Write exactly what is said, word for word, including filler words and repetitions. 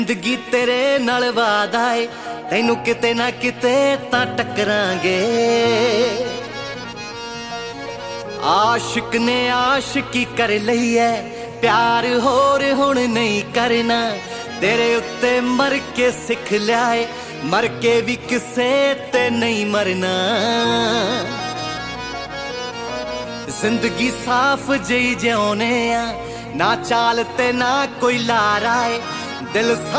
ਜ਼ਿੰਦਗੀ ਤੇਰੇ ਨਾਲ ਵਾਦਾ ਏ, ਤੈਨੂੰ ਕਿਤੇ ਨਾ ਕਿਤੇ ਤਾਂ ਟੱਕਰਾਂਗੇ। ਆਸ਼ਿਕ ਨੇ ਆਸ਼ਿਕੀ ਕਰ ਲਈ ਐ, ਪਿਆਰ ਹੋਰ ਹੁਣ ਨਹੀਂ ਕਰਨਾ। ਤੇਰੇ ਉੱਤੇ ਮਰ ਕੇ ਸਿੱਖ ਲਿਆ ਏ, ਮਰ ਕੇ ਵੀ ਕਿਸੇ ਤੇ ਨਹੀਂ ਮਰਨਾ। ਜ਼ਿੰਦਗੀ ਸਾਫ਼ ਜਿਹੀ ਜਿਉਣੇ ਆ, ਨਾ ਚਾਲ ਤੇ ਨਾ ਕੋਈ ਲਾਰਾ ਏ। ਦਿਲ